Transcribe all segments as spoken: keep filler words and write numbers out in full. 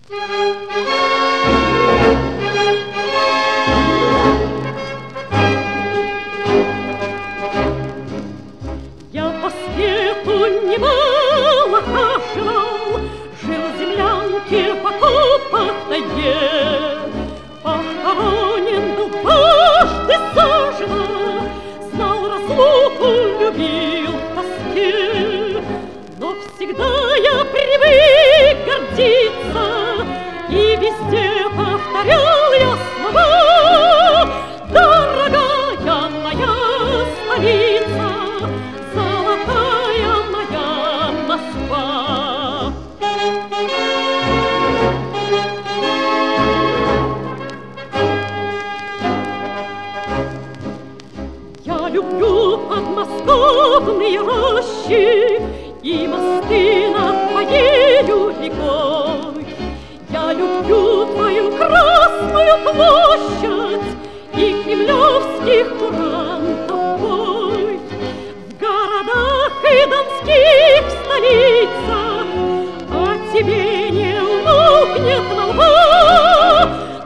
Я по свету немало хаживал, жил в землянке в окопах тайге. Похоронен был дважды заживо, знал разлуку, любил в тоске. Но всегда я привык гордиться, и везде повторял я слова: дорогая моя столица, золотая моя Москва. Я люблю подмосковные рощи и мосты над твоею рекой. Я люблю твою Красную площадь и кремлевских курантов бой. В городах и донских столицах о тебе не умолкнет молва.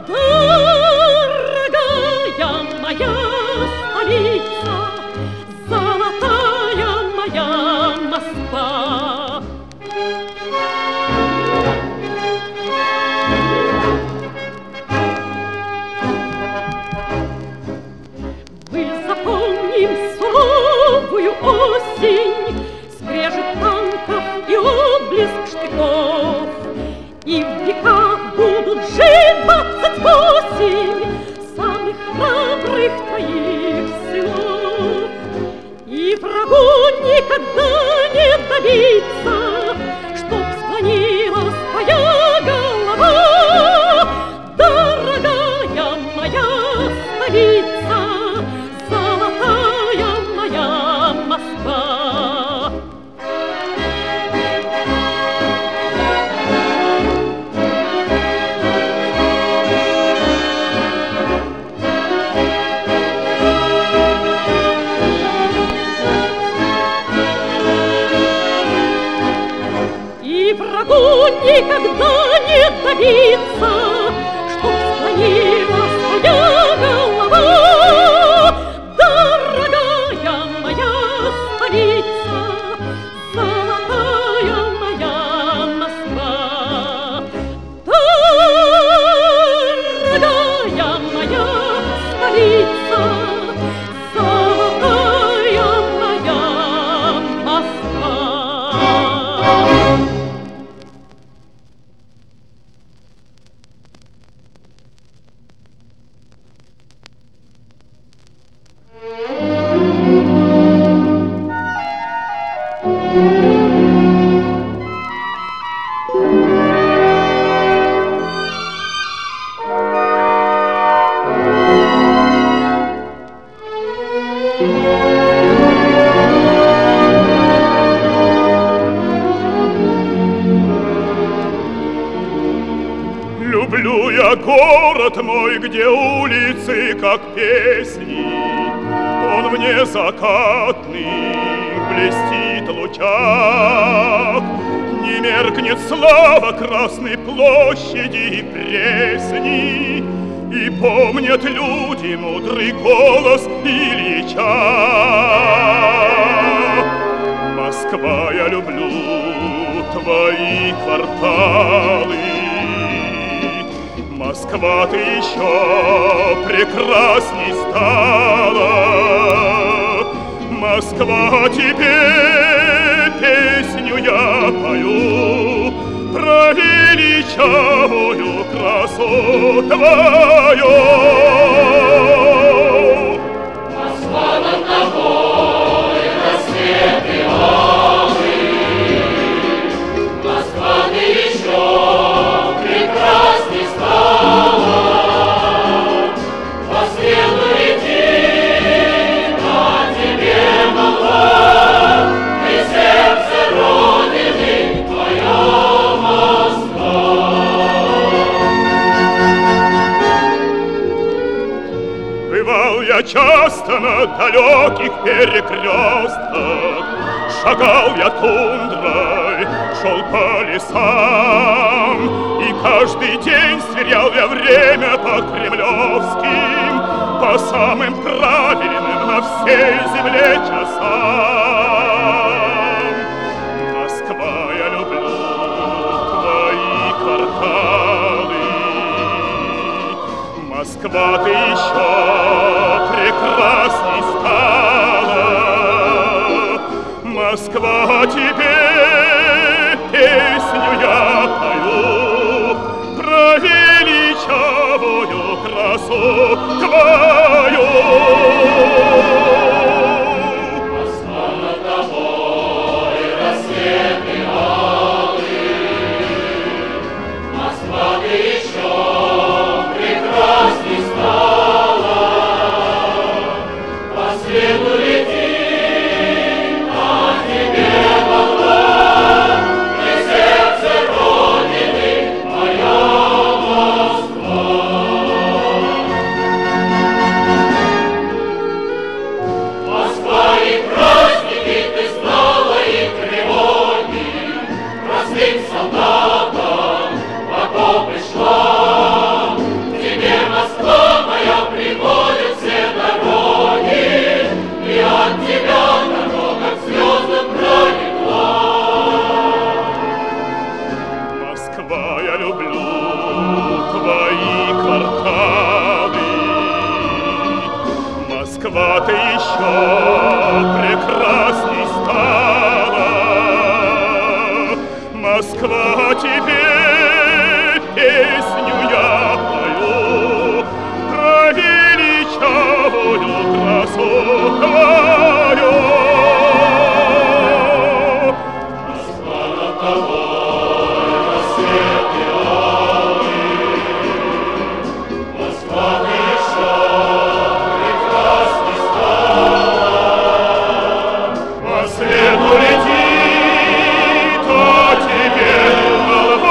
Дорогая моя столица, золотая моя Москва. Мы запомним суровую осень, скрежет танков и отблеск штыков, и в веках будут жить двадцать восемь самых храбрых твоих сынов. И врагу никогда не добиться, чтоб склонилась твоя голова. Дорогая моя столица, золотая моя Москва. И врагу никогда не добиться, чтоб склонилась твоя голова. Дорогая моя столица, золотая моя Москва. Дорогая моя столица, золотая моя Москва. Люблю я город мой, где улицы как песни. Он мне закатный, блестит в лучах. Не меркнет слава Красной площади и Пресни, и помнят люди мудрый голос Ильича. Москва, я люблю твои кварталы. Москва, ты еще прекрасней стала. Москва, тебе песню я пою про величавую красу твою. Москва, над тобой рассвет белый. Москва, ты еще прекрасней стала. По свету летит на тебе молва, и сердце Родины твоя Москва. Бывал я часто на далеких перекрестках, шагал я тундрой, шел по лесам, и как Каждый день сверял я время по кремлевским, по самым правильным на всей земле часам. Москва, я люблю твои кварталы. Москва, ты еще прекрасней стала. Москва, тебе песню я пою про величавую красу твою. Москва, над тобой рассветный алый. Москва, ты еще прекрасней стала. По свету лети, на тебе волна, и сердце Родины моя Москва. Москва, и праздники ты знала, и тревоги, простым солдатам в окопы шла. Тебе, Москва моя, приводят все дороги, и от тебя дорога к звездам пролегла. Москва, я люблю твои кварталы. Москва, ты еще прекрасней стала. Москва, тебе песню я пою про величавую красу твою. Москва, над тобой рассветный алый. Москва, ты еще прекрасней стала. По свету летит, а тебе голова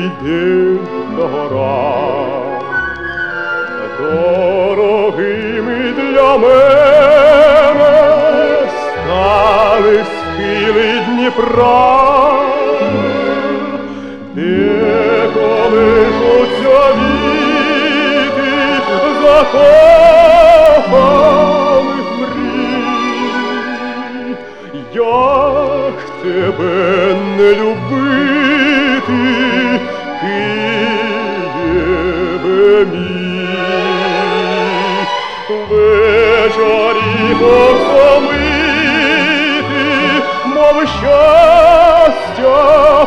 цей день на горах, дорогими для мене стали схили Дніпра, де колишуться віти закоханих мрій. Як тебе не любити, Києве мій, вечорі посамити, мов щастя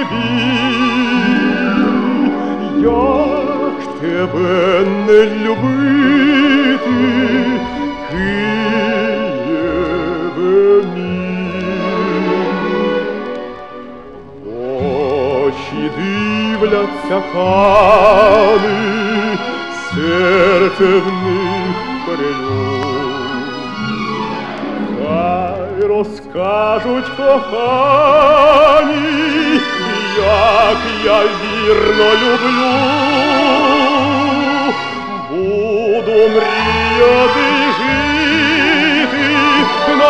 прибій. Як тебе не любити, Києве мій. Очі дивляться кани, серце в них перелюб. Хай розкажуть кохані, як я вірно люблю. Буду мріяти й жити на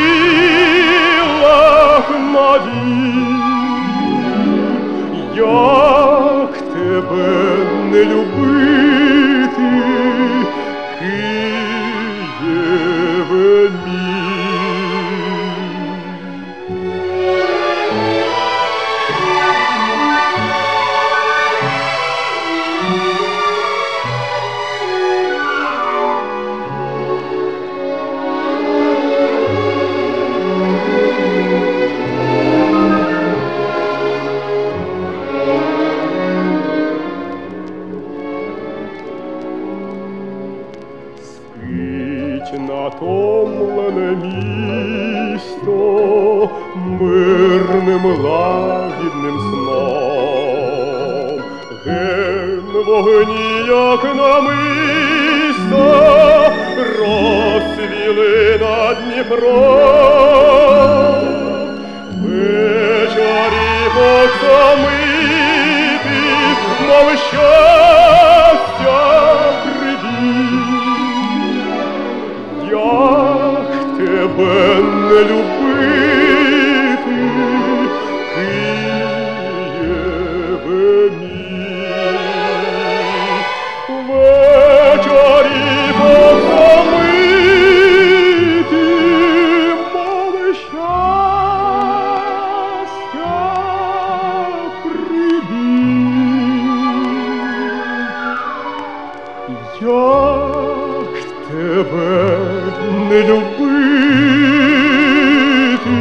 крилах надій. Як тебе не любити, Києве мій. Натомлене місто мирним лагідним сном, ген вогні, як намисто, розцвіли над Дніпром. Вечорі посамити, мов щастя прибій. Як тебе не любити, Києве мій, вечорі посамити, мов щастя прибій. Як тебе не любити,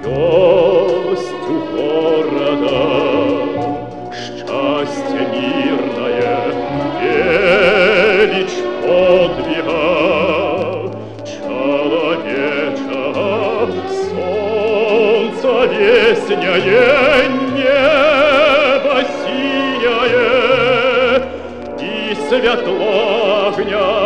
Звезд у города, счастье мирное, величь подвига, человеча, солнце весняе, небо синее и светло огня.